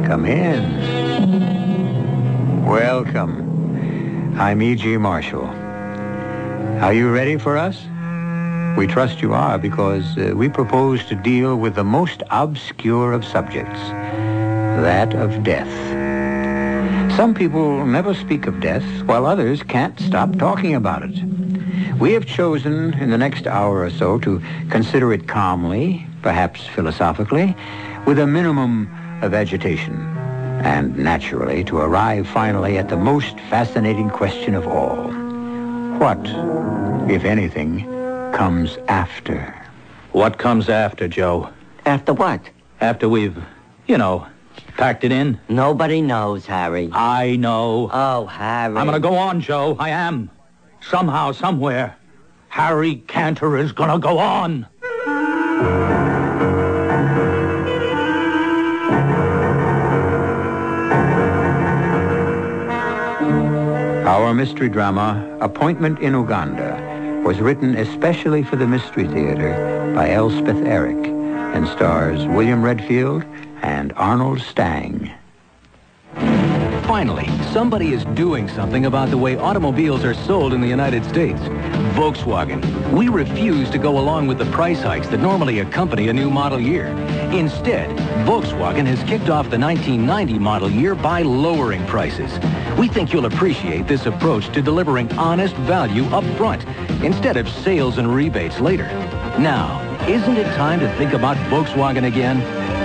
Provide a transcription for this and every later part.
Come in. Welcome. I'm E.G. Marshall. Are you ready for us? We trust you are, because we propose to deal with the most obscure of subjects, that of death. Some people never speak of death, while others can't stop talking about it. We have chosen in the next hour or so to consider it calmly, perhaps philosophically, with a minimum of agitation, and naturally to arrive finally at the most fascinating question of all. What, if anything, comes after? What comes after, Joe? After what? After we've, packed it in? Nobody knows, Harry. I know. Oh, Harry. I'm going to go on, Joe. I am. Somehow, somewhere, Harry Cantor is going to go on. Our mystery drama, Appointment in Uganda, was written especially for the Mystery Theater by Elspeth Eric and stars William Redfield and Arnold Stang. Finally, somebody is doing something about the way automobiles are sold in the United States. Volkswagen. We refuse to go along with the price hikes that normally accompany a new model year. Instead, Volkswagen has kicked off the 1990 model year by lowering prices. We think you'll appreciate this approach to delivering honest value up front, instead of sales and rebates later. Now, isn't it time to think about Volkswagen again?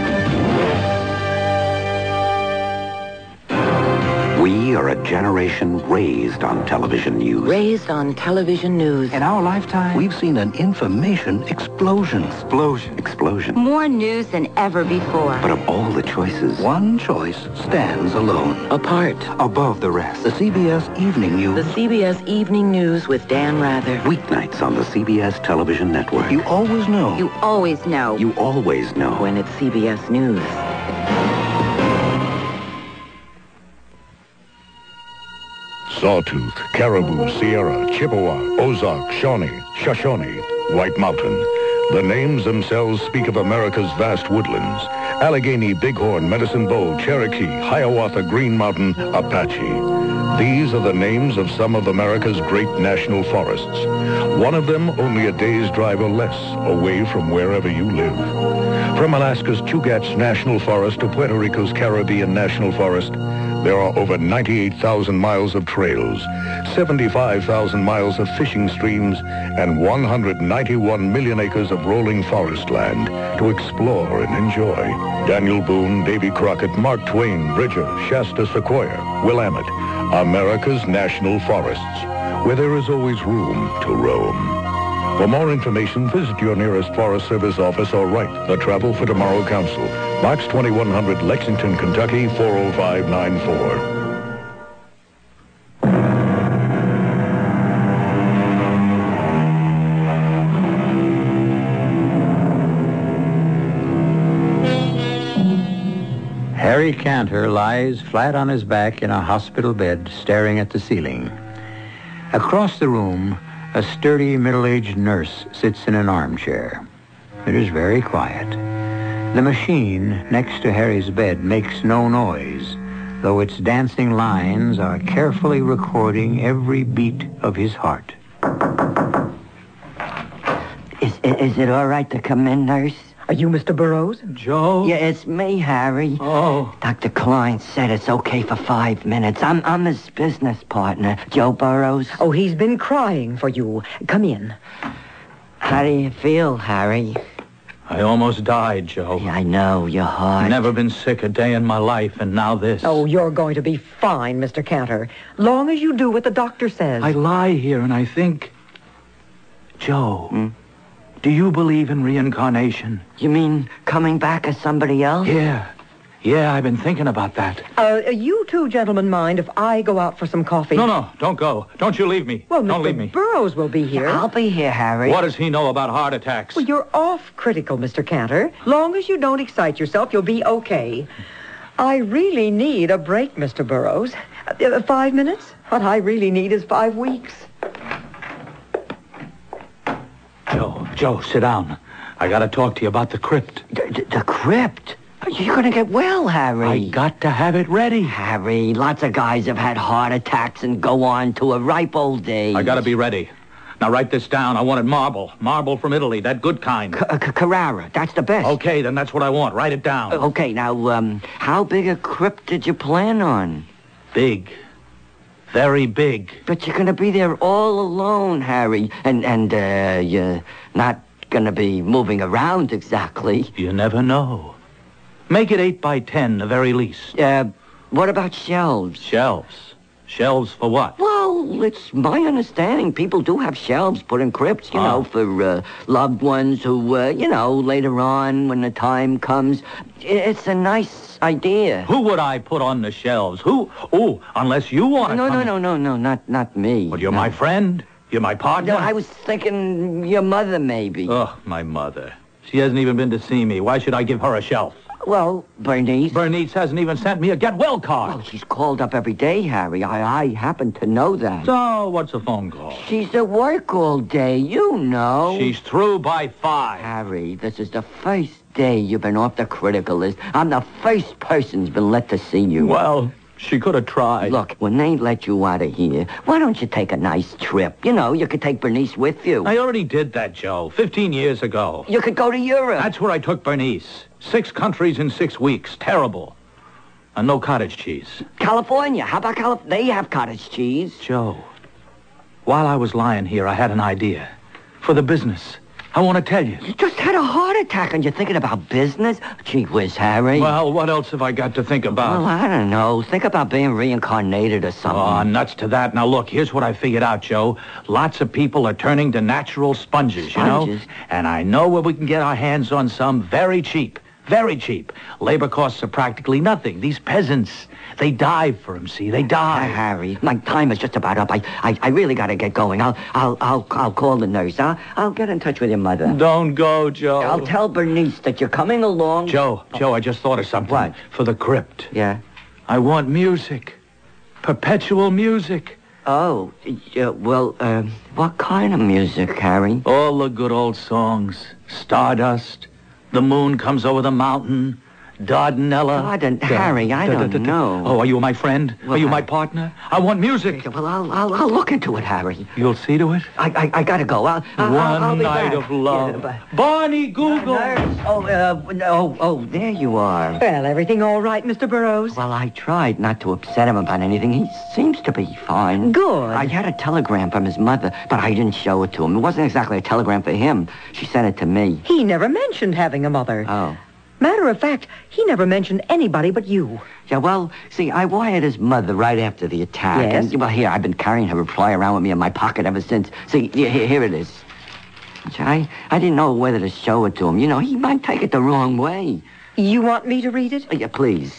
We are a generation raised on television news. Raised on television news. In our lifetime, we've seen an information explosion. Explosion. More news than ever before. But of all the choices, one choice stands alone. Apart. Above the rest. The CBS Evening News. The CBS Evening News with Dan Rather. Weeknights on the CBS television network. You always know. You always know. You always know. When it's CBS News. Sawtooth, Caribou, Sierra, Chippewa, Ozark, Shawnee, Shoshone, White Mountain. The names themselves speak of America's vast woodlands. Allegheny, Bighorn, Medicine Bow, Cherokee, Hiawatha, Green Mountain, Apache. These are the names of some of America's great national forests. One of them only a day's drive or less away from wherever you live. From Alaska's Chugach National Forest to Puerto Rico's Caribbean National Forest, there are over 98,000 miles of trails, 75,000 miles of fishing streams, and 191 million acres of rolling forest land to explore and enjoy. Daniel Boone, Davy Crockett, Mark Twain, Bridger, Shasta Sequoia, Willamette, America's national forests, where there is always room to roam. For more information, visit your nearest Forest Service office or write the Travel for Tomorrow Council, Box 2100, Lexington, Kentucky, 40594. Harry Cantor lies flat on his back in a hospital bed, staring at the ceiling. Across the room, a sturdy middle-aged nurse sits in an armchair. It is very quiet. The machine next to Harry's bed makes no noise, though its dancing lines are carefully recording every beat of his heart. Is it all right to come in, nurse? Are you Mr. Burroughs? Joe? Yeah, it's me, Harry. Oh. Dr. Klein said it's okay for 5 minutes. I'm his business partner, Joe Burroughs. Oh, he's been crying for you. Come in. How do you feel, Harry? I almost died, Joe. Yeah, I know, your heart. Never been sick a day in my life, and now this. Oh, you're going to be fine, Mr. Cantor. Long as you do what the doctor says. I lie here and I think... Joe, do you believe in reincarnation? You mean coming back as somebody else? Yeah, I've been thinking about that. You two gentlemen mind if I go out for some coffee? No, don't go. Don't you leave me. Well, don't Mr. leave me. Burroughs will be here. I'll be here, Harry. What does he know about heart attacks? Well, you're off critical, Mr. Cantor. Long as you don't excite yourself, you'll be okay. I really need a break, Mr. Burroughs. 5 minutes? What I really need is 5 weeks. Joe, sit down. I gotta talk to you about the crypt. The crypt? You're gonna get well, Harry. I got to have it ready. Harry, lots of guys have had heart attacks and go on to a ripe old age. I gotta be ready. Now write this down. I wanted marble. Marble from Italy, that good kind. Carrara, that's the best. Okay, then that's what I want. Write it down. Okay, now, how big a crypt did you plan on? Big. Very big. But you're gonna be there all alone, Harry. And you're not gonna be moving around exactly. You never know. Make it 8 by 10, the very least. What about shelves? Shelves? Shelves for what? Well, it's my understanding people do have shelves put in crypts, you know, for loved ones who, later on when the time comes. It's a nice idea. Who would I put on the shelves? Who? Oh, unless you want to No, not me. Well, you're my friend. You're my partner. No, I was thinking your mother, maybe. Oh, my mother. She hasn't even been to see me. Why should I give her a shelf? Well, Bernice. Bernice hasn't even sent me a get well card. Well, she's called up every day, Harry. I happen to know that. So, what's a phone call? She's at work all day, you know. She's through by 5. Harry, this is the first day you've been off the critical list. I'm the first person's been let to see you. Well, she could have tried. Look, when they let you out of here, why don't you take a nice trip? You know, you could take Bernice with you. I already did that, Joe, 15 years ago. You could go to Europe. That's where I took Bernice. 6 countries in 6 weeks. Terrible. And no cottage cheese. California. How about California? They have cottage cheese. Joe, while I was lying here, I had an idea. For the business. I want to tell you. You just had a heart attack and you're thinking about business? Gee whiz, Harry. Well, what else have I got to think about? Well, I don't know. Think about being reincarnated or something. Oh, nuts to that. Now, look, here's what I figured out, Joe. Lots of people are turning to natural sponges, you know? And I know where we can get our hands on some very cheap. Very cheap. Labor costs are practically nothing. These peasants, they dive for them, see? They dive. Harry, my time is just about up. I really got to get going. I'll call the nurse. I'll get in touch with your mother. Don't go, Joe. I'll tell Bernice that you're coming along. Joe, I just thought of something. What? For the crypt. Yeah? I want music. Perpetual music. Oh, what kind of music, Harry? All the good old songs. Stardust. The moon comes over the mountain. Dardanella. Harry, I don't know. Oh, are you my friend? Well, are you my partner? I want music. Well, I'll look into it, Harry. You'll see to it? I gotta go. I'll One be night back. of love. Yeah, Barney Google. Oh, there you are. Well, everything all right, Mr. Burroughs? Well, I tried not to upset him about anything. He seems to be fine. Good. I had a telegram from his mother, but I didn't show it to him. It wasn't exactly a telegram for him. She sent it to me. He never mentioned having a mother. Oh. Matter of fact, he never mentioned anybody but you. Yeah, well, see, I wired his mother right after the attack. Yes? And, well, here, I've been carrying her reply around with me in my pocket ever since. See, here it is. I didn't know whether to show it to him. You know, he might take it the wrong way. You want me to read it? Yeah, please.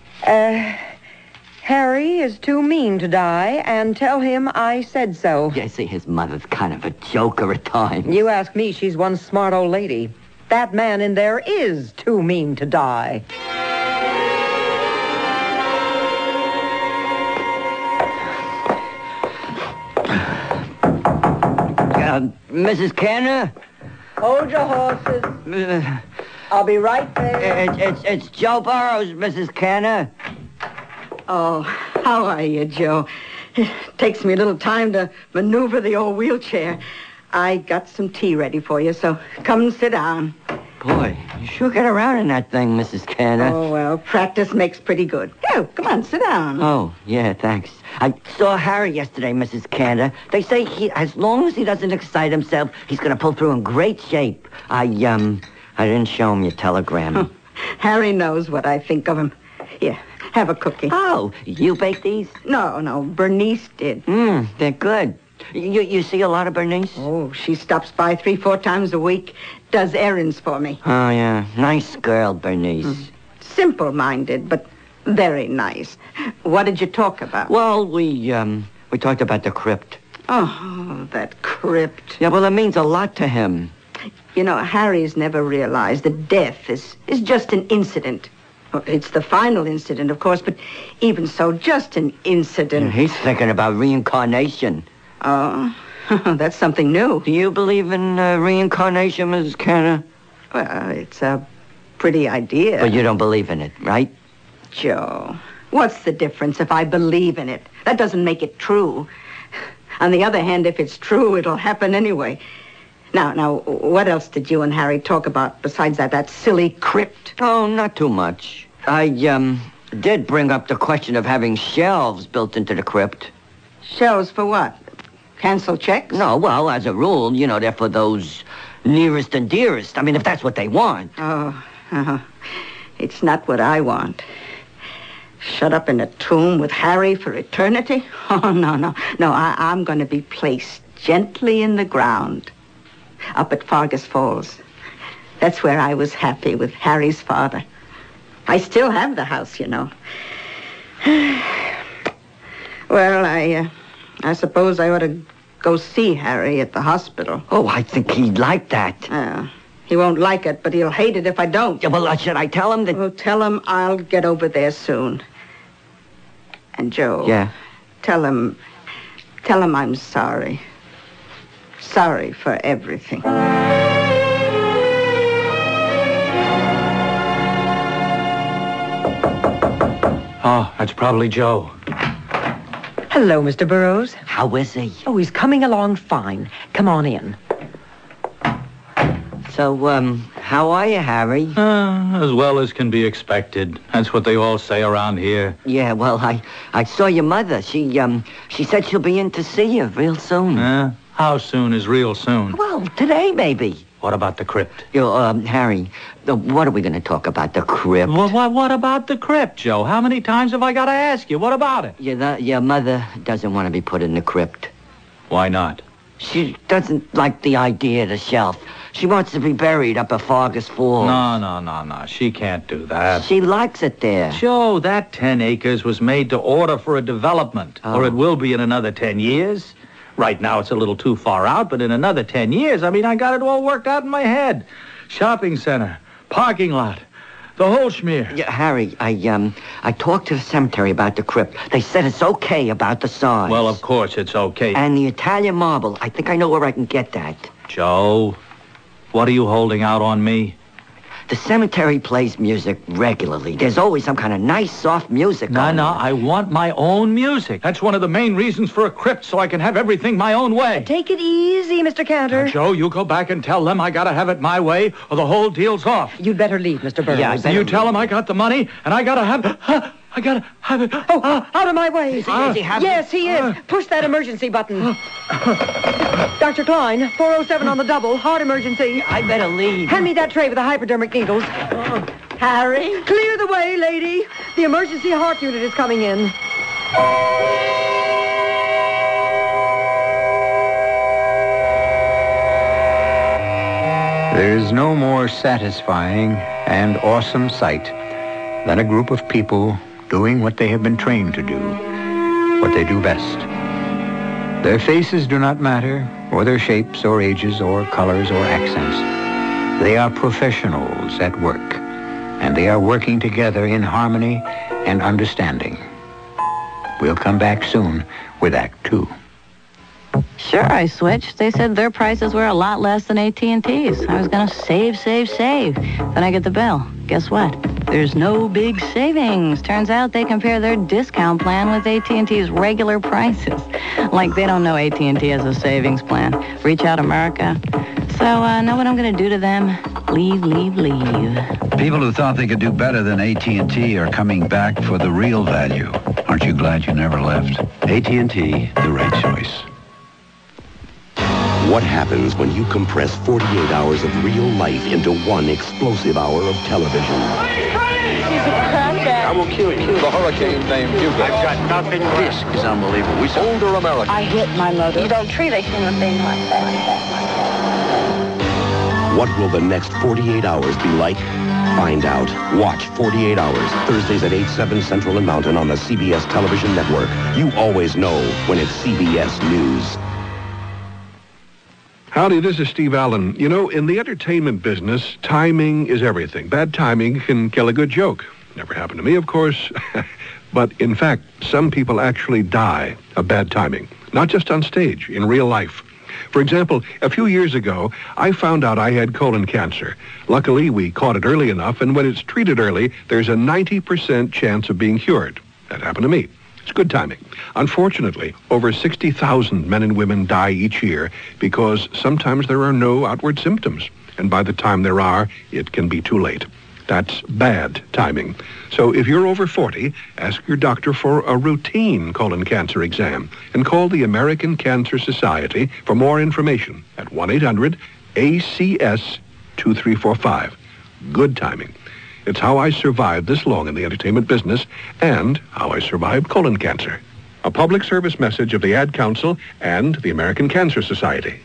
Harry is too mean to die, and tell him I said so. Yeah, see, his mother's kind of a joker at times. You ask me, she's one smart old lady. That man in there is too mean to die. Mrs. Canner? Hold your horses. I'll be right there. It's Joe Burroughs, Mrs. Canner. Oh, how are you, Joe? It takes me a little time to maneuver the old wheelchair. I got some tea ready for you, so come and sit down. Boy, you sure get around in that thing, Mrs. Canner. Oh, well, practice makes pretty good. Oh, come on, sit down. Oh, yeah, thanks. I saw Harry yesterday, Mrs. Canner. They say as long as he doesn't excite himself, he's going to pull through in great shape. I didn't show him your telegram. Harry knows what I think of him. Here, have a cookie. Oh, you baked these? No, Bernice did. They're good. You see a lot of Bernice? Oh, she stops by 3-4 times a week, does errands for me. Oh, yeah. Nice girl, Bernice. Simple-minded, but very nice. What did you talk about? Well, we talked about the crypt. Oh, that crypt. Yeah, well, it means a lot to him. You know, Harry's never realized that death is just an incident. Well, it's the final incident, of course, but even so, just an incident. And he's thinking about reincarnation. Oh, that's something new. Do you believe in reincarnation, Mrs. Canner? Well, it's a pretty idea. But you don't believe in it, right? Joe, what's the difference if I believe in it? That doesn't make it true. On the other hand, if it's true, it'll happen anyway. Now, what else did you and Harry talk about besides that silly crypt? Oh, not too much. I, did bring up the question of having shelves built into the crypt. Shelves for what? Cancel checks? No, well, as a rule, they're for those nearest and dearest. I mean, if that's what they want. Oh, it's not what I want. Shut up in a tomb with Harry for eternity? Oh, no. No, I'm going to be placed gently in the ground up at Fargus Falls. That's where I was happy with Harry's father. I still have the house, Well, I suppose I ought to go see Harry at the hospital. Oh, I think he'd like that. He won't like it, but he'll hate it if I don't. Yeah, well, should I tell him that... Well, tell him I'll get over there soon. And Joe... Yeah? Tell him I'm sorry. Sorry for everything. Oh, that's probably Joe. Hello, Mr. Burroughs. How is he? Oh, he's coming along fine. Come on in. So, how are you, Harry? As well as can be expected. That's what they all say around here. Yeah, well, I saw your mother. She said she'll be in to see you real soon. How soon is real soon? Well, today, maybe. What about the crypt? Harry, what are we going to talk about, the crypt? Well, what about the crypt, Joe? How many times have I got to ask you? What about it? Your mother doesn't want to be put in the crypt. Why not? She doesn't like the idea of the shelf. She wants to be buried up at Fargus Falls. No. She can't do that. She likes it there. Joe, that 10 acres was made to order for a development. Oh. Or it will be in another 10 years. Right now it's a little too far out, but in another 10 years, I got it all worked out in my head. Shopping center, parking lot, the whole schmear. Yeah, Harry, I talked to the cemetery about the crypt. They said it's okay about the size. Well, of course it's okay. And the Italian marble, I think I know where I can get that. Joe, what are you holding out on me? The cemetery plays music regularly. There's always some kind of nice, soft music on. No, I want my own music. That's one of the main reasons for a crypt, so I can have everything my own way. Take it easy, Mr. Cantor. Now, Joe, you go back and tell them I gotta have it my way, or the whole deal's off. You'd better leave, Mr. Burroughs. Yeah, You tell them I got the money, and I gotta have it. Oh, out of my way. Is he having... Yes, he is. Push that emergency button. Dr. Klein, 407 on the double. Heart emergency. I better leave. Hand me that tray with the hypodermic needles. Harry? Clear the way, lady. The emergency heart unit is coming in. There is no more satisfying and awesome sight than a group of people doing what they have been trained to do, what they do best. Their faces do not matter, or their shapes, or ages, or colors, or accents. They are professionals at work, and they are working together in harmony and understanding. We'll come back soon with Act 2. Sure, I switched. They said their prices were a lot less than AT&T's. I was going to save. Then I get the bill. Guess what? There's no big savings. Turns out they compare their discount plan with AT&T's regular prices. Like they don't know AT&T has a savings plan. Reach Out America. So, know what I'm going to do to them? Leave. People who thought they could do better than AT&T are coming back for the real value. Aren't you glad you never left? AT&T, the right choice. What happens when you compress 48 hours of real life into one explosive hour of television? I will kill you. The hurricane named Hugo. I've got nothing left. This is unbelievable. Older America. I hit my mother. You don't treat a human being like that. What will the next 48 hours be like? Find out. Watch 48 Hours, Thursdays at 8/7 Central and Mountain on the CBS television network. You always know when it's CBS News. Howdy, this is Steve Allen. You know, in the entertainment business, timing is everything. Bad timing can kill a good joke. Never happened to me, of course. But in fact, some people actually die of bad timing. Not just on stage, in real life. For example, a few years ago, I found out I had colon cancer. Luckily, we caught it early enough, and when it's treated early, there's a 90% chance of being cured. That happened to me. It's good timing. Unfortunately, over 60,000 men and women die each year because sometimes there are no outward symptoms. And by the time there are, it can be too late. That's bad timing. So if you're over 40, ask your doctor for a routine colon cancer exam and call the American Cancer Society for more information at 1-800-ACS-2345. Good timing. It's how I survived this long in the entertainment business and how I survived colon cancer. A public service message of the Ad Council and the American Cancer Society.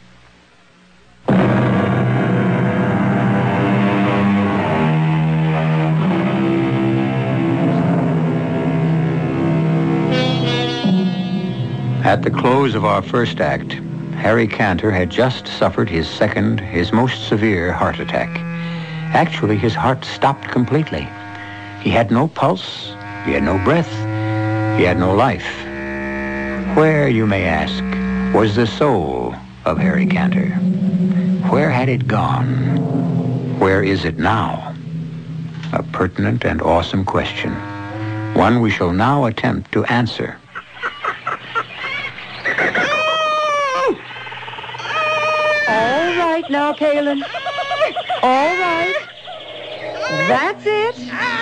At the close of our first act, Harry Cantor had just suffered his second, his most severe heart attack. Actually, his heart stopped completely. He had no pulse, he had no breath, he had no life. Where, you may ask, was the soul of Harry Cantor? Where had it gone? Where is it now? A pertinent and awesome question. One we shall now attempt to answer. All right now, Kaylin. All right. That's it.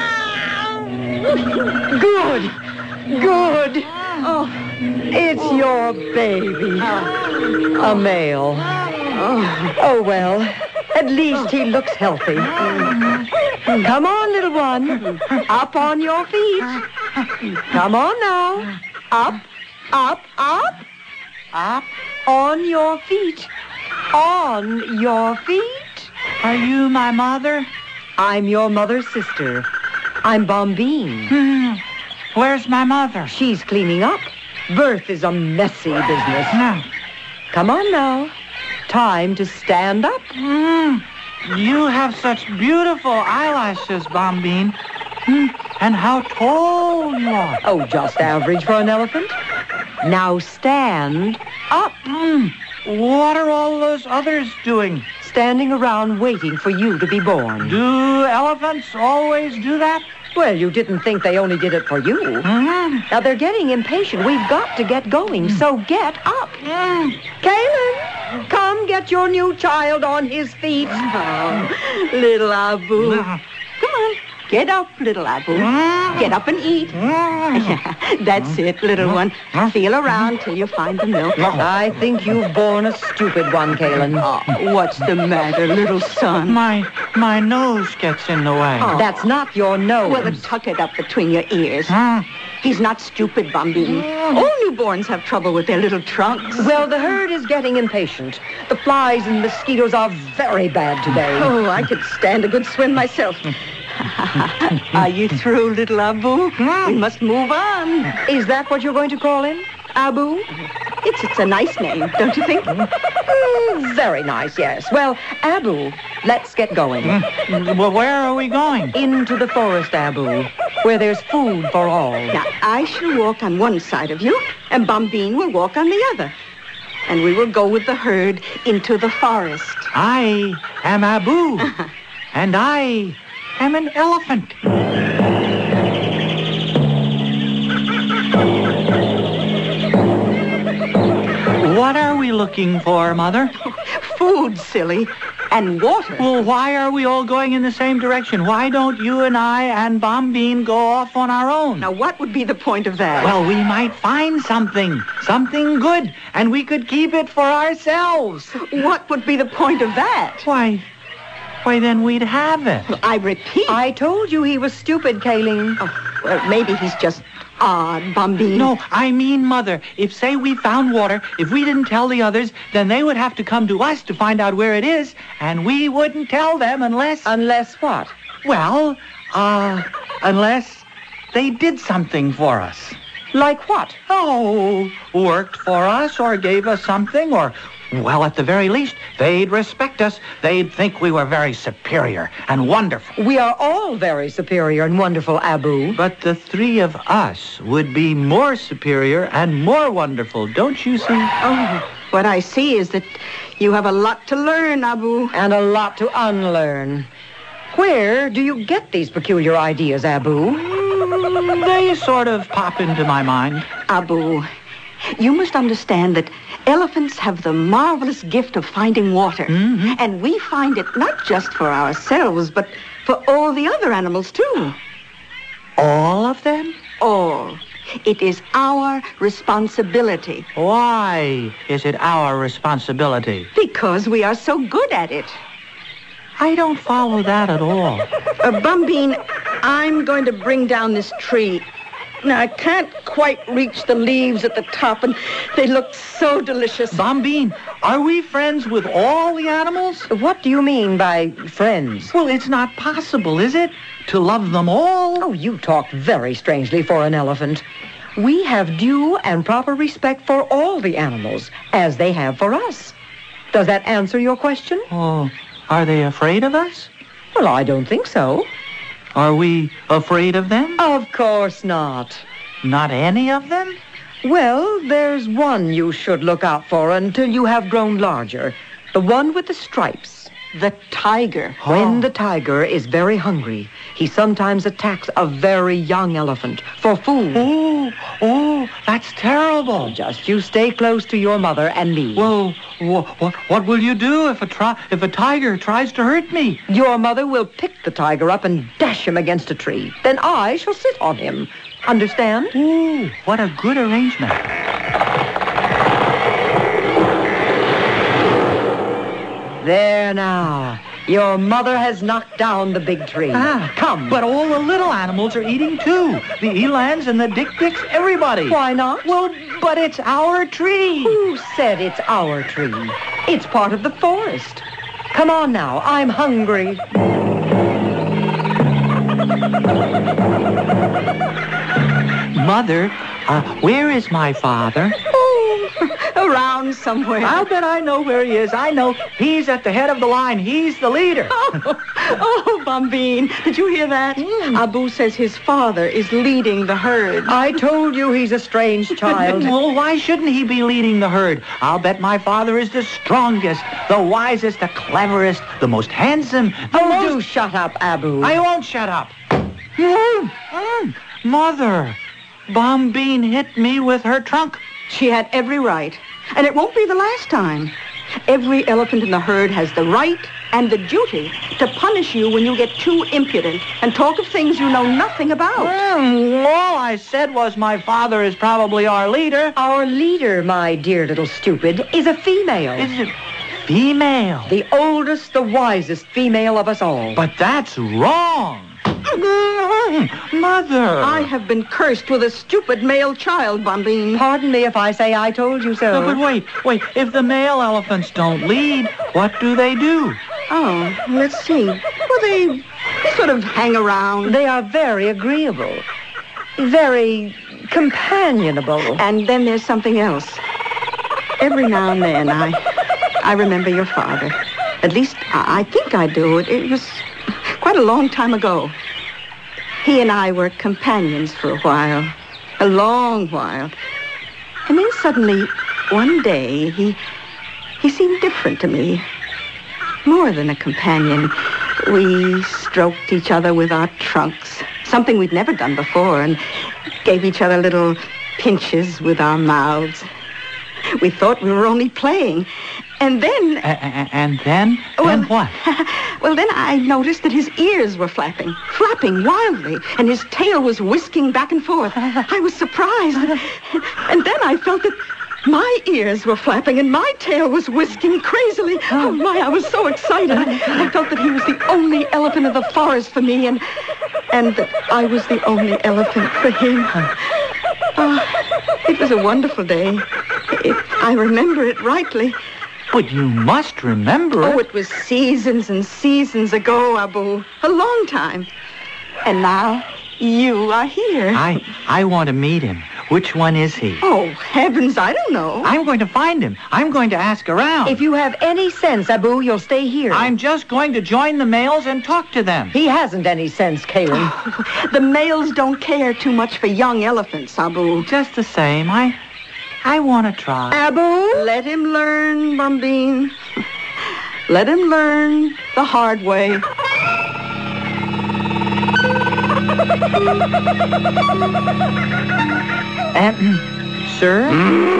Good. Good. Oh, it's your baby. A male. Oh, well, at least he looks healthy. Come on, little one. Up on your feet. Come on now. Up, up, up. Up. On your feet. On your feet. Are you my mother? I'm your mother's sister. I'm Bombine. Where's my mother? She's cleaning up. Birth is a messy business. No. Come on now. Time to stand up. You have such beautiful eyelashes, Bombine. And how tall you are. Oh, just average for an elephant. Now stand up. What are all those others doing? Standing around waiting for you to be born. Do elephants always do that? Well, you didn't think they only did it for you. Now, they're getting impatient. We've got to get going, so get up. Kaylin, come get your new child on his feet. Oh, little Abu. Come on. Get up, little Abu. Get up and eat. Yeah, that's it, little one. Feel around till you find the milk. I think you've born a stupid one, Kaylin. Oh, what's the matter, little son? My nose gets in the way. Oh. That's not your nose. Well, then tuck it up between your ears. He's not stupid, Bombine. All newborns have trouble with their little trunks. Well, the herd is getting impatient. The flies and mosquitoes are very bad today. Oh, I could stand a good swim myself. Are you through, little Abu? We must move on. Is that what you're going to call him? Abu? It's a nice name, don't you think? Very nice, yes. Well, Abu, let's get going. Well, where are we going? Into the forest, Abu, where there's food for all. Now, I shall walk on one side of you, and Bombine will walk on the other. And we will go with the herd into the forest. I am Abu, and I am an elephant. What are we looking for, Mother? Food, silly, and water. Well, why are we all going in the same direction? Why don't you and I and Bombine go off on our own? Now, what would be the point of that? Well, we might find something good, and we could keep it for ourselves. What would be the point of that? Why, then we'd have it. I repeat. I told you he was stupid, Kaylin. Oh, well, maybe he's just odd, Bombine. No, I mean, Mother, if, say, we found water, if we didn't tell the others, then they would have to come to us to find out where it is, and we wouldn't tell them unless... Unless what? Well, unless they did something for us. Like what? Oh, worked for us or gave us something or... Well, at the very least, they'd respect us. They'd think we were very superior and wonderful. We are all very superior and wonderful, Abu. But the three of us would be more superior and more wonderful, don't you see? Oh, What I see is that you have a lot to learn, Abu. And a lot to unlearn. Where do you get these peculiar ideas, Abu? They sort of pop into my mind. Abu, you must understand that elephants have the marvelous gift of finding water. Mm-hmm. And we find it not just for ourselves, but for all the other animals, too. All of them? All. It is our responsibility. Why is it our responsibility? Because we are so good at it. I don't follow that at all. Bumbine, I'm going to bring down this tree. Now, I can't quite reach the leaves at the top, and they look so delicious. Bumbine, are we friends with all the animals? What do you mean by friends? Well, it's not possible, is it? To love them all? Oh, you talk very strangely for an elephant. We have due and proper respect for all the animals, as they have for us. Does that answer your question? Oh, are they afraid of us? Well, I don't think so. Are we afraid of them? Of course not. Not any of them? Well, there's one you should look out for until you have grown larger. The one with the stripes. The tiger. When the tiger is very hungry, he sometimes attacks a very young elephant for food. Oh, that's terrible. Just you stay close to your mother and me. Well, what will you do if a tiger tries to hurt me? Your mother will pick the tiger up and dash him against a tree. Then I shall sit on him. Understand? Ooh, what a good arrangement. There now. Your mother has knocked down the big tree. Come. But all the little animals are eating too. The elands and the dik-diks, everybody. Why not? Well, but it's our tree. Who said it's our tree? It's part of the forest. Come on now. I'm hungry. Mother, where is my father? Around somewhere. I'll bet I know where he is. I know. He's at the head of the line. He's the leader. Oh, Bumbine, did you hear that? Abu says his father is leading the herd. I told you he's a strange child. Well, why shouldn't he be leading the herd? I'll bet my father is the strongest, the wisest, the cleverest, the most handsome. Do shut up, Abu. I won't shut up. Mother, Bumbine hit me with her trunk. She had every right. And it won't be the last time. Every elephant in the herd has the right and the duty to punish you when you get too impudent and talk of things you know nothing about. All I said was my father is probably our leader. Our leader, my dear little stupid, is a female. Is it female? The oldest, the wisest female of us all. But that's wrong. Mother! I have been cursed with a stupid male child, Bumbine. Pardon me if I say I told you so. No, but wait. If the male elephants don't lead, what do they do? Oh, let's see. Well, they sort of hang around. They are very agreeable. Very companionable. And then there's something else. Every now and then, I remember your father. At least, I think I do. It was quite a long time ago. He and I were companions for a while. A long while. And then suddenly, one day, he seemed different to me. More than a companion. We stroked each other with our trunks. Something we'd never done before. And gave each other little pinches with our mouths. We thought we were only playing. And then... And then? Then what? Well, then I noticed that his ears were flapping wildly, and his tail was whisking back and forth. I was surprised. And then I felt that my ears were flapping and my tail was whisking crazily. Oh, my, I was so excited. I felt that he was the only elephant of the forest for me, and that I was the only elephant for him. It was a wonderful day. I remember it rightly. But you must remember it. Oh, it was seasons and seasons ago, Abu. A long time. And now you are here. I want to meet him. Which one is he? Oh, heavens, I don't know. I'm going to find him. I'm going to ask around. If you have any sense, Abu, you'll stay here. I'm just going to join the males and talk to them. He hasn't any sense, Kalen. The males don't care too much for young elephants, Abu. Just the same, I want to try. Abu? Let him learn, Bombine. Let him learn the hard way. Sir?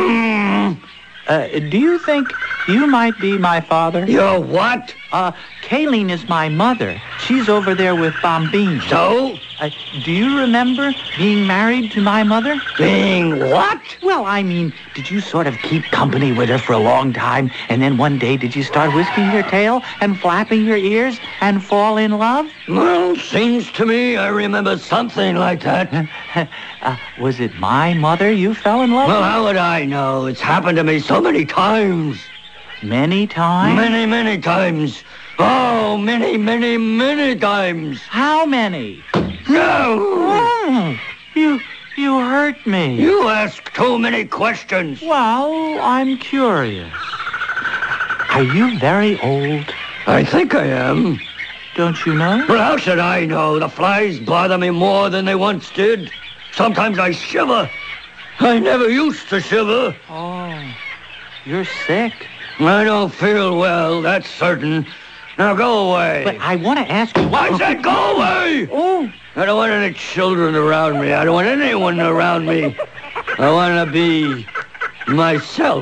Do you think you might be my father? You're what? Kayleen is my mother. She's over there with Bombine. So? Do you remember being married to my mother? Being what? Well, I mean, did you sort of keep company with her for a long time, and then one day did you start whisking your tail and flapping your ears and fall in love? Well, seems to me I remember something like that. Was it my mother you fell in love with? Well, how would I know? It's happened to me so many times. Many times? Many, many times. Oh, many, many, many times. How many? No! Oh, you hurt me. You ask too many questions. Well, I'm curious. Are you very old? I think I am. Don't you know? Well, how should I know? The flies bother me more than they once did. Sometimes I shiver. I never used to shiver. Oh, you're sick. I don't feel well, that's certain. Now go away. But I want to ask you... I said go away! Oh. I don't want any children around me. I don't want anyone around me. I want to be myself.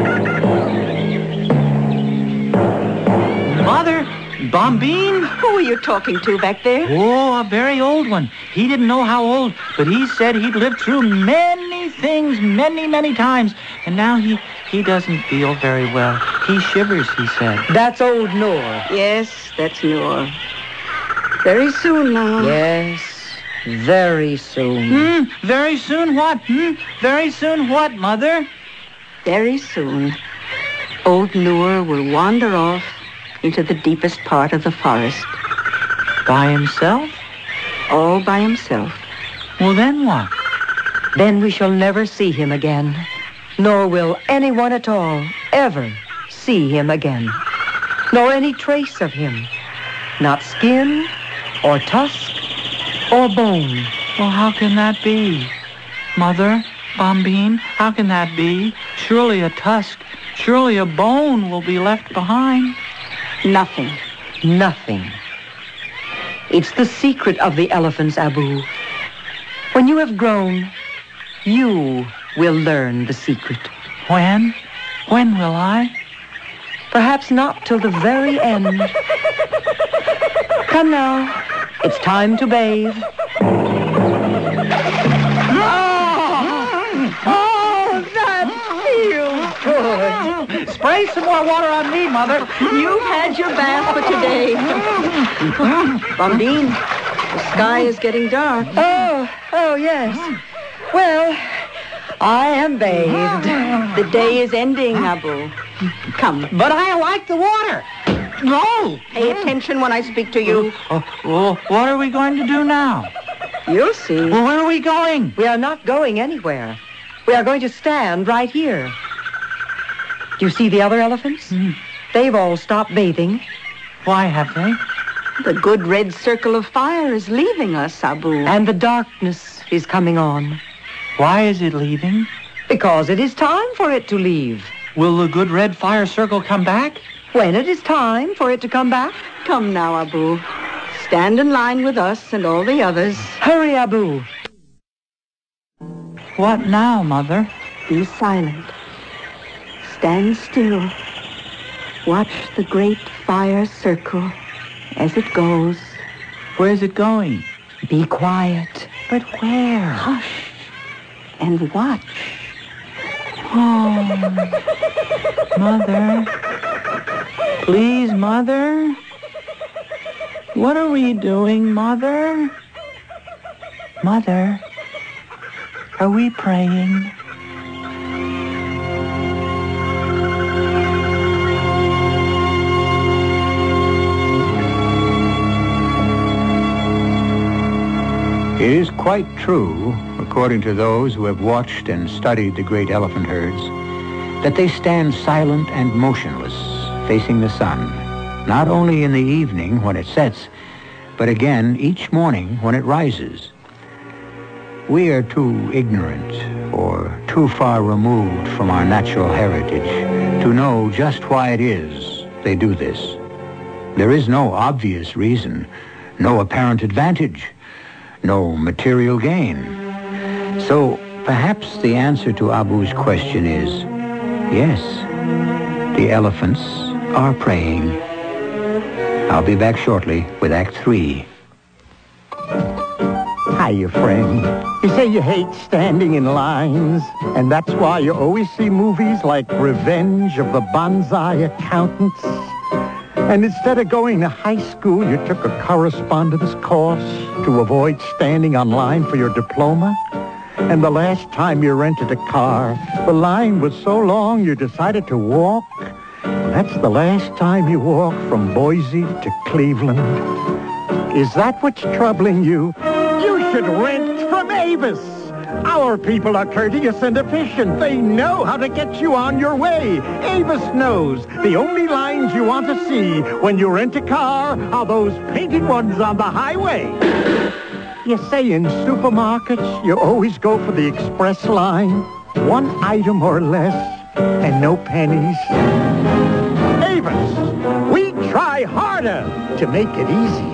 Mother, Bombine? Who are you talking to back there? Oh, a very old one. He didn't know how old, but he said he'd lived through many things, many, many times. And now he doesn't feel very well. He shivers, he said. That's old Noor. Yes, that's Noor. Very soon now. Yes, very soon. Very soon what? Very soon what, Mother? Very soon, old Noor will wander off into the deepest part of the forest. By himself? All by himself. Well, then what? Then we shall never see him again. Nor will anyone at all ever see him again. Nor any trace of him. Not skin, or tusk, or bone. Well, how can that be? Mother, Bombine, how can that be? Surely a tusk, surely a bone will be left behind. Nothing. Nothing. It's the secret of the elephants, Abu. When you have grown, you will learn the secret. When? When will I? Perhaps not till the very end. Come now. It's time to bathe. Oh, that feels good. Spray some more water on me, Mother. You've had your bath for today. Bombine, the sky is getting dark. Oh, yes. Well, I am bathed. The day is ending, Abu. Come. But I like the water. No. Pay attention when I speak to you. Well, what are we going to do now? You'll see. Well, where are we going? We are not going anywhere. We are going to stand right here. Do you see the other elephants? They've all stopped bathing. Why have they? The good red circle of fire is leaving us, Abu. And the darkness is coming on. Why is it leaving? Because it is time for it to leave. Will the good red fire circle come back? When it is time for it to come back. Come now, Abu. Stand in line with us and all the others. Hurry, Abu. What now, Mother? Be silent. Stand still. Watch the great fire circle as it goes. Where's it going? Be quiet. But where? Hush. And watch. Oh, Mother. Please, Mother. What are we doing, Mother? Mother, are we praying? It is quite true, according to those who have watched and studied the great elephant herds, that they stand silent and motionless, facing the sun, not only in the evening when it sets, but again each morning when it rises. we are too ignorant or too far removed from our natural heritage to know just why it is they do this. There is no obvious reason, no apparent advantage, no material gain. So perhaps the answer to Abu's question is, yes, the elephants are praying. I'll be back shortly with Act 3. Hiya, friend. You say you hate standing in lines, and that's why you always see movies like Revenge of the Bonsai Accountants. And instead of going to high school, you took a correspondence course to avoid standing on line for your diploma. And the last time you rented a car, the line was so long you decided to walk. That's the last time you walked from Boise to Cleveland. Is that what's troubling you? You should rent from Avis. Our people are courteous and efficient. They know how to get you on your way. Avis knows the only lines you want to see when you rent a car are those painted ones on the highway. You say in supermarkets you always go for the express line. One item or less and no pennies. Avis, we try harder to make it easier.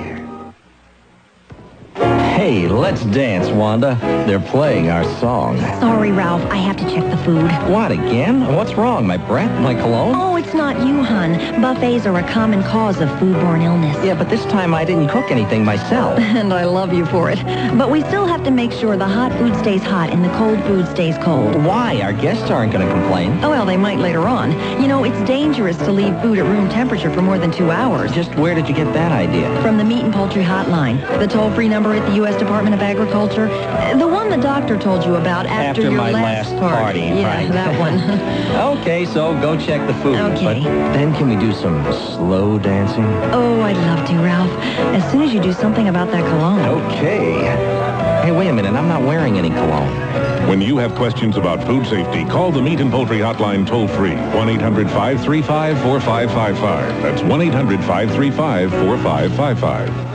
Hey, let's dance, Wanda. They're playing our song. Sorry, Ralph. I have to check the food. What, again? What's wrong? My breath? My cologne? Oh, it's not you, hon. Buffets are a common cause of foodborne illness. Yeah, but this time I didn't cook anything myself. And I love you for it. But we still have to make sure the hot food stays hot and the cold food stays cold. Why? Our guests aren't going to complain. Oh, well, they might later on. You know, it's dangerous to leave food at room temperature for more than 2 hours. Just where did you get that idea? From the Meat and Poultry Hotline. The toll-free number at the U.S. Department of Agriculture. The one the doctor told you about after your my last party. Yeah, right. That one. Okay, so go check the food. Okay. But then can we do some slow dancing? Oh, I'd love to, Ralph. As soon as you do something about that cologne. Okay. Hey, wait a minute. I'm not wearing any cologne. When you have questions about food safety, call the Meat and Poultry Hotline toll-free, 1-800-535-4555. That's 1-800-535-4555.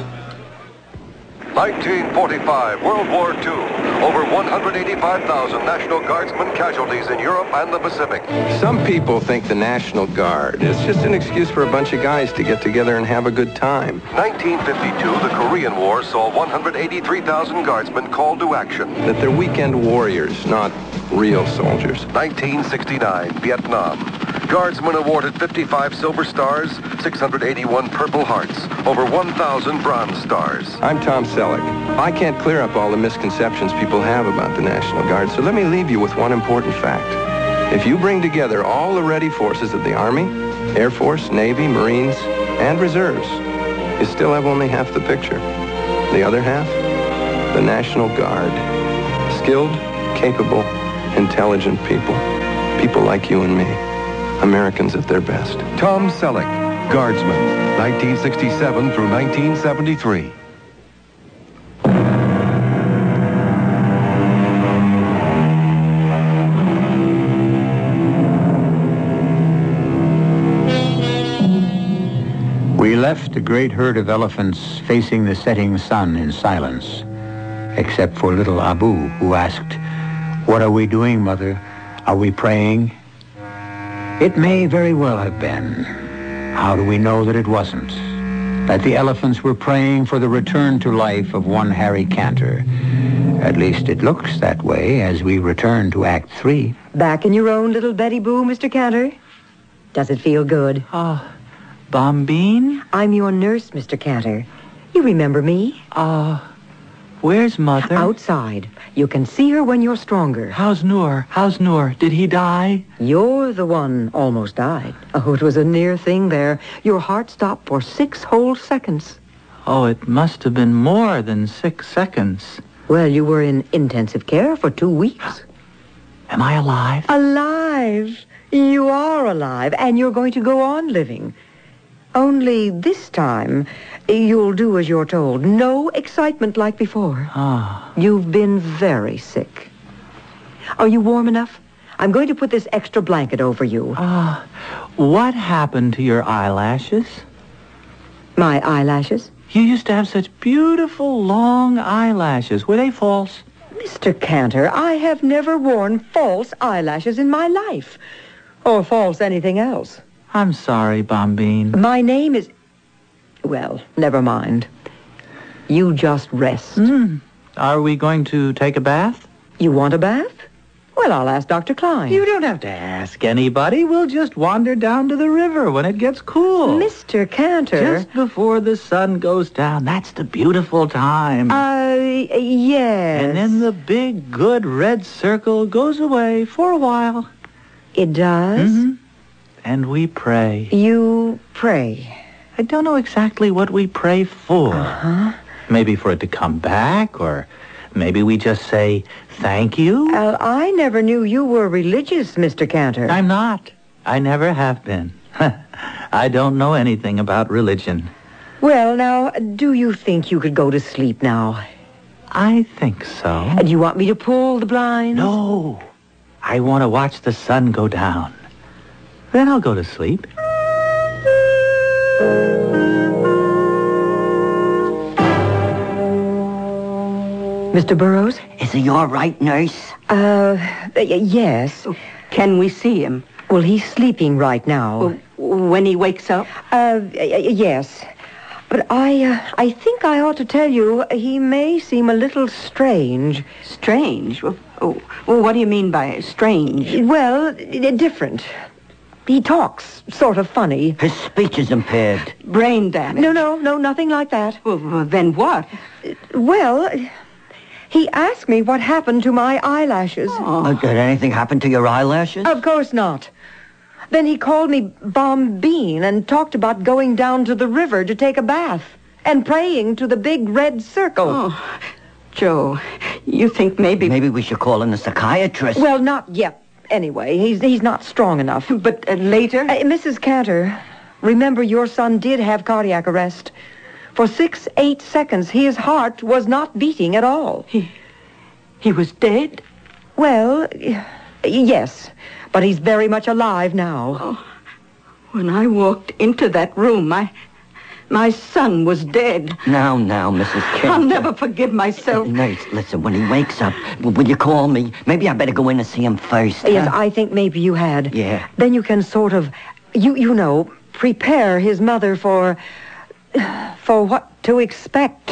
1945, World War II. Over 185,000 National Guardsmen casualties in Europe and the Pacific. Some people think the National Guard is just an excuse for a bunch of guys to get together and have a good time. 1952, the Korean War saw 183,000 Guardsmen called to action. That they're weekend warriors, not real soldiers. 1969, Vietnam. Guardsmen awarded 55 Silver Stars, 681 Purple Hearts, over 1,000 Bronze Stars. I'm Tom Selleck. I can't clear up all the misconceptions people have about the National Guard, so let me leave you with one important fact. If you bring together all the ready forces of the Army, Air Force, Navy, Marines, and Reserves, you still have only half the picture. The other half? The National Guard. Skilled, capable, intelligent people. People like you and me. Americans at their best. Tom Selleck, Guardsman, 1967 through 1973. We left a great herd of elephants facing the setting sun in silence, except for little Abu, who asked, "What are we doing, Mother? Are we praying?" It may very well have been. How do we know that it wasn't? That the elephants were praying for the return to life of one Harry Cantor. At least it looks that way as we return to Act 3. Back in your own little Betty Boo, Mr. Cantor? Does it feel good? Bombine? I'm your nurse, Mr. Cantor. You remember me? Where's Mother? Outside. You can see her when you're stronger. How's Noor? Did he die? You're the one almost died. Oh, it was a near thing there. Your heart stopped for 6 whole seconds. Oh, it must have been more than 6 seconds. Well, you were in intensive care for 2 weeks. Am I alive? Alive? You are alive, and you're going to go on living. Only this time, you'll do as you're told. No excitement like before. You've been very sick. Are you warm enough? I'm going to put this extra blanket over you. What happened to your eyelashes? My eyelashes? You used to have such beautiful long eyelashes. Were they false? Mr. Cantor, I have never worn false eyelashes in my life. Or false anything else. I'm sorry, Bombine. My name is... Well, never mind. You just rest. Are we going to take a bath? You want a bath? Well, I'll ask Dr. Klein. You don't have to ask anybody. We'll just wander down to the river when it gets cool. Mr. Cantor. Just before the sun goes down. That's the beautiful time. Yes. And then the big, good red circle goes away for a while. It does? And we pray. You pray? I don't know exactly what we pray for. Maybe for it to come back, or maybe we just say thank you. I never knew you were religious, Mr. Cantor. I'm not. I never have been. I don't know anything about religion. Well, now, do you think you could go to sleep now? I think so. Do you want me to pull the blinds? No. I want to watch the sun go down. Then I'll go to sleep. Mr. Burroughs? Is he all right, nurse? Yes. Can we see him? Well, he's sleeping right now. When he wakes up? Yes. But I think I ought to tell you, he may seem a little strange. Strange? Well, what do you mean by strange? Well, different. He talks sort of funny. His speech is impaired. Brain damage? No, nothing like that. Well, then what? Well, he asked me what happened to my eyelashes. Did anything happen to your eyelashes? Of course not. Then he called me Bombine and talked about going down to the river to take a bath and praying to the big red circle. Oh, Joe, you think maybe... Maybe we should call in a psychiatrist. Well, not yet. Anyway, he's not strong enough. But later? Mrs. Cantor, remember your son did have cardiac arrest. For 6-8 seconds, his heart was not beating at all. He was dead? Well, yes. But he's very much alive now. Oh, when I walked into that room, my son was dead. Now, Mrs. Cantor. I'll never forgive myself. Nurse, listen, when he wakes up, will you call me? Maybe I better go in and see him first. Yes, I think maybe you had. Yeah. Then you can sort of, you know, prepare his mother for what to expect.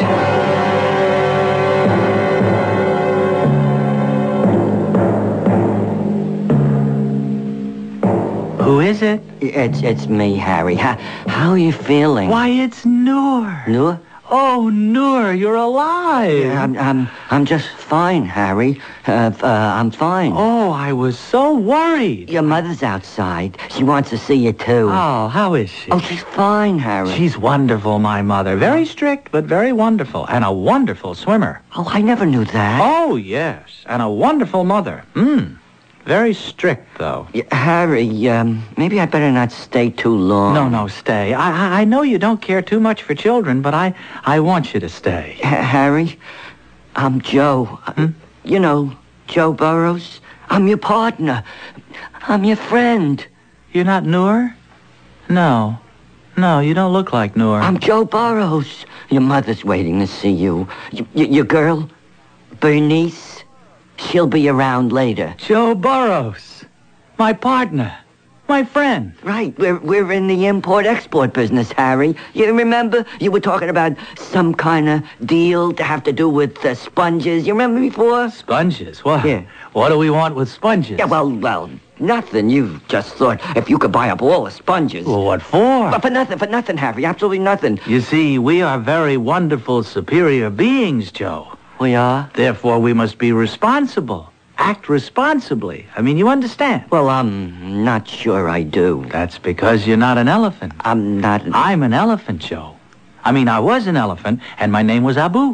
Who is it? It's me, Harry. How are you feeling? Why, it's Noor. Noor? Oh, Noor, you're alive. Yeah, I'm just fine, Harry. I'm fine. Oh, I was so worried. Your mother's outside. She wants to see you, too. Oh, how is she? Oh, she's fine, Harry. She's wonderful, my mother. Very strict, but very wonderful. And a wonderful swimmer. Oh, I never knew that. Oh, yes. And a wonderful mother. Very strict, though. Yeah, Harry, maybe I better not stay too long. No, stay. I know you don't care too much for children, but I want you to stay. Harry, I'm Joe. You know, Joe Burroughs. I'm your partner. I'm your friend. You're not Noor? No, you don't look like Noor. I'm Joe Burroughs. Your mother's waiting to see you. Your girl, Bernice. She'll be around later. Joe Burroughs. My partner. My friend. Right. We're in the import-export business, Harry. You remember? You were talking about some kind of deal to have to do with sponges. You remember before? Sponges? What? Yeah. What do we want with sponges? Yeah, well, nothing. You just thought if you could buy up all the sponges. Well, what for? But for nothing, Harry. Absolutely nothing. You see, we are very wonderful, superior beings, Joe. We are? Therefore, we must be responsible. Act responsibly. I mean, you understand? Well, I'm not sure I do. That's because you're not an elephant. I'm not... I'm an elephant, Joe. I mean, I was an elephant, and my name was Abu.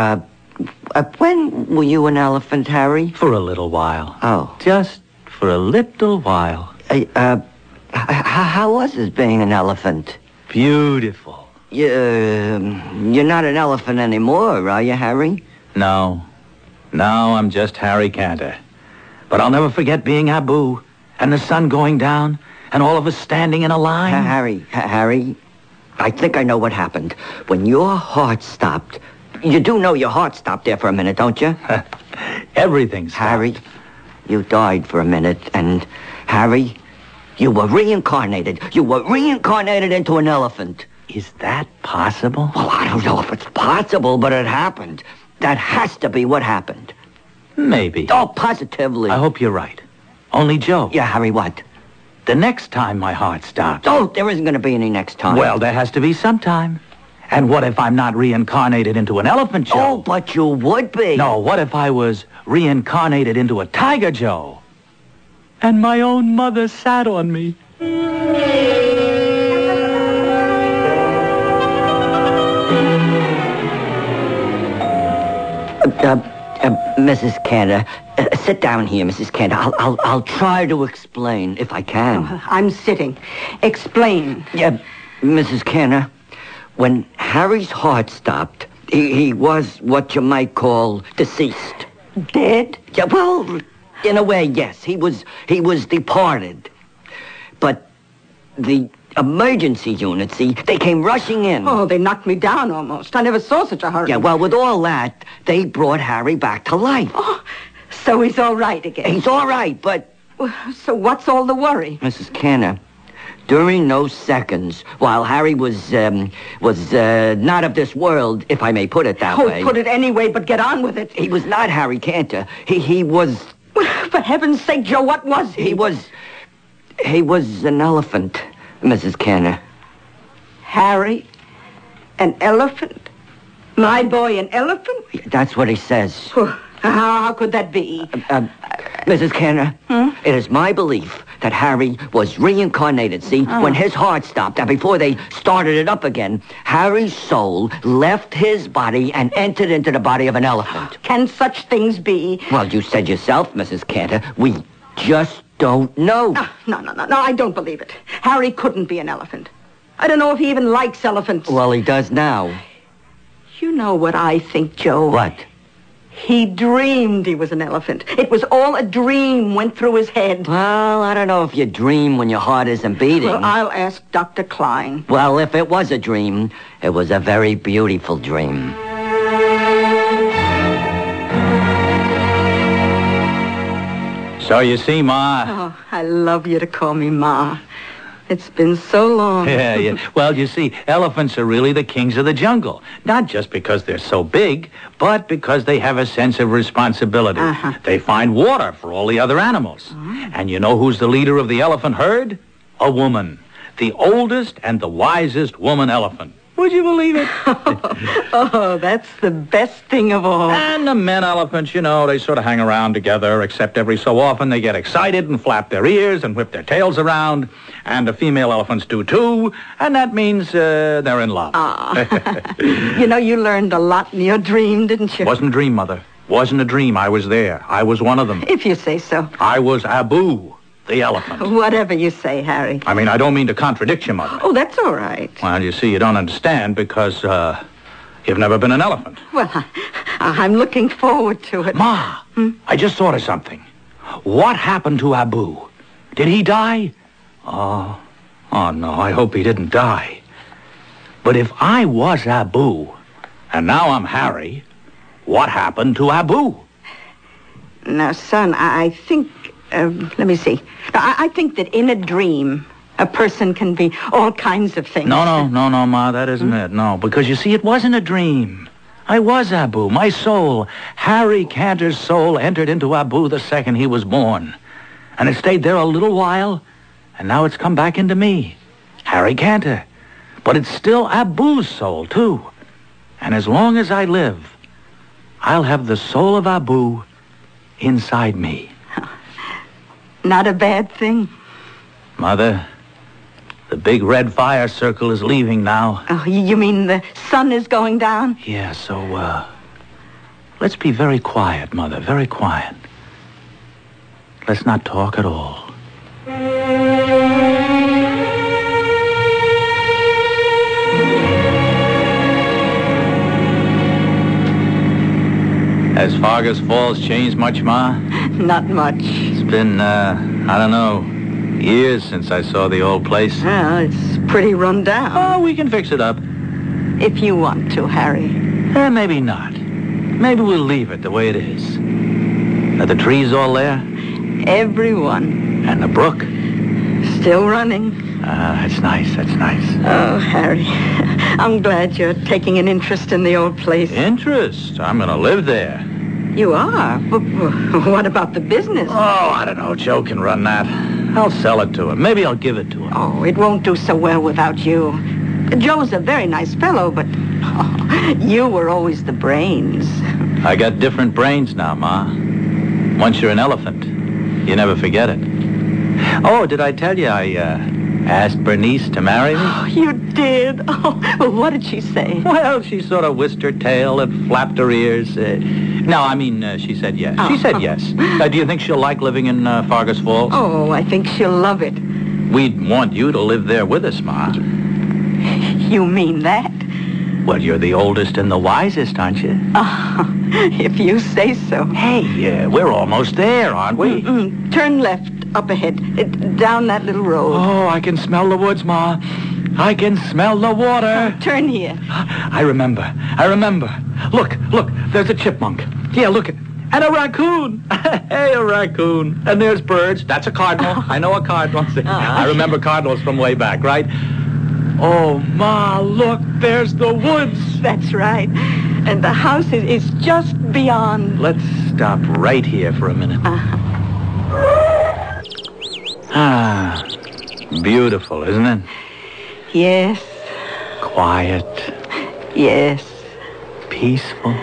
When were you an elephant, Harry? For a little while. Oh. Just for a little while. How was it being an elephant? Beautiful. You're not an elephant anymore, are you, Harry? No, I'm just Harry Cantor. But I'll never forget being Abu, and the sun going down, and all of us standing in a line. Harry, I think I know what happened. When your heart stopped, you do know your heart stopped there for a minute, don't you? Everything stopped. Harry, you died for a minute, and Harry, you were reincarnated. You were reincarnated into an elephant. Is that possible? Well, I don't know if it's possible, but it happened. That has to be what happened. Maybe. Oh, positively. I hope you're right. Only, Joe. Yeah, Harry, what? The next time my heart stops. Oh, there isn't going to be any next time. Well, there has to be sometime. And what if I'm not reincarnated into an elephant, Joe? Oh, but you would be. No, what if I was reincarnated into a tiger, Joe? And my own mother sat on me. Mrs. Cantor, sit down here, Mrs. Cantor. I'll try to explain if I can. Oh, I'm sitting. Explain. Yeah, Mrs. Cantor, when Harry's heart stopped, he was what you might call deceased. Dead? Yeah, well, in a way, yes. He was departed. But the emergency unit, see, they came rushing in. Oh, they knocked me down almost. I never saw such a hurry. Yeah, well, with all that, they brought Harry back to life. Oh, so he's all right again. He's all right, but... So what's all the worry? Mrs. Cantor, during those seconds, while Harry was not of this world, if I may put it that way... Oh, put it any way, but get on with it. He was not Harry Cantor. He was... For heaven's sake, Joe, what was he? He was an elephant, Mrs. Cantor. Harry? An elephant? My boy, an elephant? That's what he says. How could that be? Mrs. Cantor, it is my belief that Harry was reincarnated, see? When his heart stopped, and before they started it up again, Harry's soul left his body and entered into the body of an elephant. Can such things be? Well, you said yourself, Mrs. Cantor, we just don't know. No, I don't believe it. Harry couldn't be an elephant. I don't know if he even likes elephants. Well, he does now. You know what I think, Joe? What? He dreamed he was an elephant. It was all a dream went through his head. Well, I don't know if you dream when your heart isn't beating. Well, I'll ask Dr. Klein. Well, if it was a dream, it was a very beautiful dream. So you see, Ma... Oh, I love you to call me Ma. It's been so long. Yeah. Well, you see, elephants are really the kings of the jungle. Not just because they're so big, but because they have a sense of responsibility. They find water for all the other animals. And you know who's the leader of the elephant herd? A woman. The oldest and the wisest woman elephant. Would you believe it? Oh, that's the best thing of all. And the men elephants, you know, they sort of hang around together, except every so often they get excited and flap their ears and whip their tails around. And the female elephants do, too. And that means they're in love. You know, you learned a lot in your dream, didn't you? Wasn't a dream, Mother. Wasn't a dream. I was there. I was one of them. If you say so. I was Abu, the elephant. Whatever you say, Harry. I mean, I don't mean to contradict you, Mother. Oh, that's all right. Well, you see, you don't understand because you've never been an elephant. Well, I'm looking forward to it. Ma, I just thought of something. What happened to Abu? Did he die? Oh, no, I hope he didn't die. But if I was Abu, and now I'm Harry, what happened to Abu? Now, son, I think... let me see. I think that in a dream, a person can be all kinds of things. No, Ma, that isn't it. No, because you see, it wasn't a dream. I was Abu. My soul, Harry Cantor's soul, entered into Abu the second he was born. And it stayed there a little while, and now it's come back into me, Harry Cantor. But it's still Abu's soul, too. And as long as I live, I'll have the soul of Abu inside me. Not a bad thing. Mother, the big red fire circle is leaving now. Oh, you mean the sun is going down? Yeah, so, let's be very quiet, Mother, very quiet. Let's not talk at all. Has Fargus Falls changed much, Ma? Not much. It's been, I don't know, years since I saw the old place. Well, it's pretty run down. Oh, we can fix it up. If you want to, Harry. Maybe not. Maybe we'll leave it the way it is. Are the trees all there? Everyone. And the brook? Still running. That's nice. Oh, Harry, I'm glad you're taking an interest in the old place. Interest? I'm going to live there. You are? But what about the business? Oh, I don't know. Joe can run that. I'll sell it to him. Maybe I'll give it to him. Oh, it won't do so well without you. Joe's a very nice fellow, but you were always the brains. I got different brains now, Ma. Once you're an elephant, you never forget it. Oh, did I tell you I asked Bernice to marry me? Oh, you did? Oh, well, what did she say? Well, she sort of whisked her tail and flapped her ears. She said yes. Oh. She said yes. Do you think she'll like living in Fargus Falls? Oh, I think she'll love it. We'd want you to live there with us, Ma. You mean that? Well, you're the oldest and the wisest, aren't you? Oh, if you say so. Hey, we're almost there, aren't we? Turn left, up ahead, down that little road. Oh, I can smell the woods, Ma. I can smell the water. Turn here. I remember. Look, there's a chipmunk. Yeah, look. And a raccoon. Hey, a raccoon. And there's birds. That's a cardinal. I know a cardinal. I remember cardinals from way back, right? Oh, Ma, look, there's the woods. That's right. And the house is just beyond. Let's stop right here for a minute. Beautiful, isn't it? Yes. Quiet. Yes. Peaceful.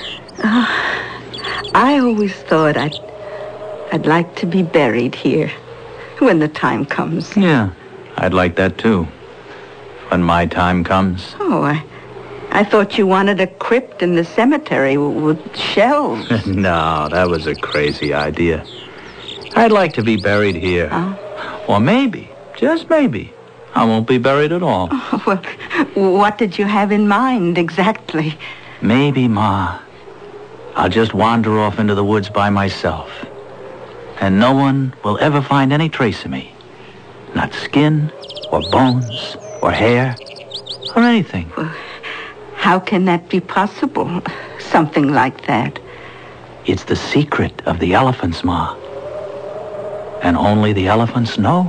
I always thought I'd like to be buried here when the time comes. Yeah, I'd like that too. When my time comes. Oh, I thought you wanted a crypt in the cemetery with shells. No, that was a crazy idea. I'd like to be buried here. Oh. Or maybe, just maybe, I won't be buried at all. Oh, well, what did you have in mind exactly? Maybe, Ma, I'll just wander off into the woods by myself. And no one will ever find any trace of me. Not skin, or bones, or hair, or anything. Well, how can that be possible? Something like that. It's the secret of the elephants, Ma. And only the elephants know.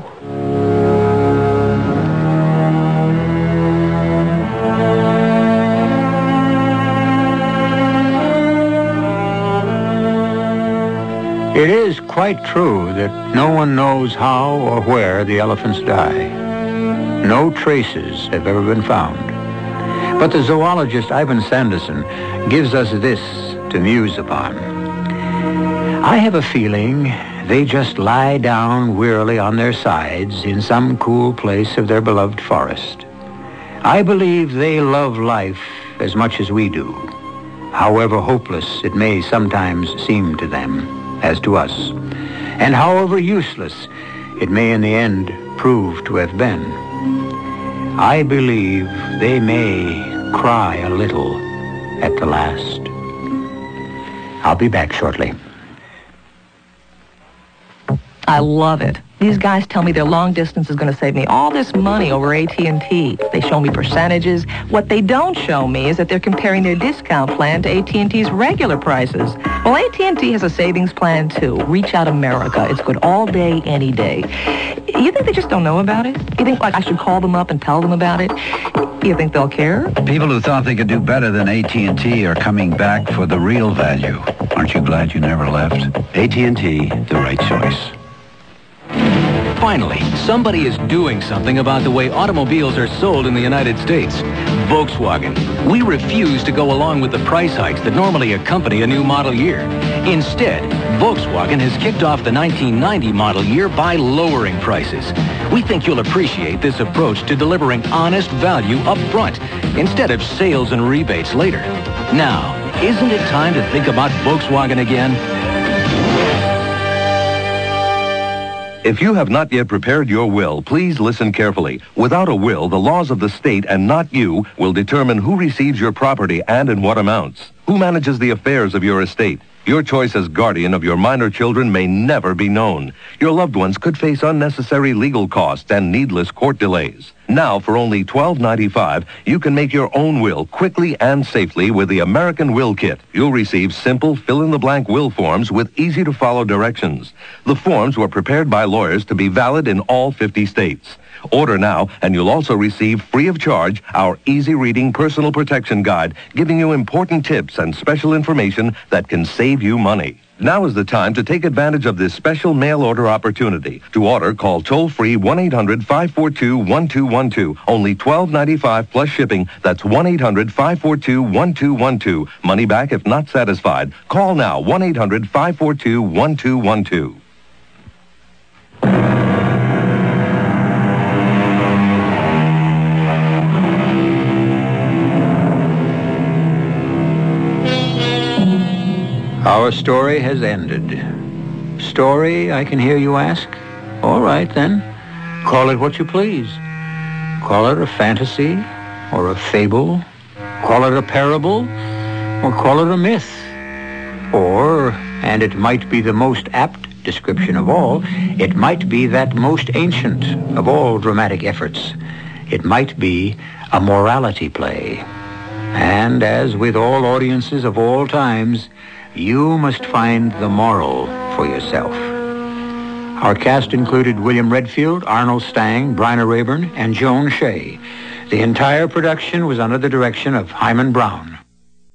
It is quite true that no one knows how or where the elephants die. No traces have ever been found. But the zoologist Ivan Sanderson gives us this to muse upon. I have a feeling they just lie down wearily on their sides in some cool place of their beloved forest. I believe they love life as much as we do, however hopeless it may sometimes seem to them, as to us, and however useless it may in the end prove to have been. I believe they may cry a little at the last. I'll be back shortly. I love it. These guys tell me their long distance is going to save me all this money over AT&T. They show me percentages. What they don't show me is that they're comparing their discount plan to AT&T's regular prices. Well, AT&T has a savings plan, too. Reach Out America. It's good all day, any day. You think they just don't know about it? You think, I should call them up and tell them about it? You think they'll care? People who thought they could do better than AT&T are coming back for the real value. Aren't you glad you never left? AT&T, the right choice. Finally, somebody is doing something about the way automobiles are sold in the United States. Volkswagen. We refuse to go along with the price hikes that normally accompany a new model year. Instead, Volkswagen has kicked off the 1990 model year by lowering prices. We think you'll appreciate this approach to delivering honest value up front, instead of sales and rebates later. Now, isn't it time to think about Volkswagen again? If you have not yet prepared your will, please listen carefully. Without a will, the laws of the state and not you will determine who receives your property and in what amounts. Who manages the affairs of your estate? Your choice as guardian of your minor children may never be known. Your loved ones could face unnecessary legal costs and needless court delays. Now, for only $12.95, you can make your own will quickly and safely with the American Will Kit. You'll receive simple fill-in-the-blank will forms with easy-to-follow directions. The forms were prepared by lawyers to be valid in all 50 states. Order now, and you'll also receive free of charge our easy-reading personal protection guide, giving you important tips and special information that can save you money. Now is the time to take advantage of this special mail order opportunity. To order, call toll-free 1-800-542-1212. Only $12.95 plus shipping. That's 1-800-542-1212. Money back if not satisfied. Call now, 1-800-542-1212. Our story has ended. Story, I can hear you ask? All right, then. Call it what you please. Call it a fantasy or a fable. Call it a parable or call it a myth. Or, and it might be the most apt description of all, it might be that most ancient of all dramatic efforts. It might be a morality play. And as with all audiences of all times, you must find the moral for yourself. Our cast included William Redfield, Arnold Stang, Bryna Raeburn, and Joan Shay. The entire production was under the direction of Hyman Brown.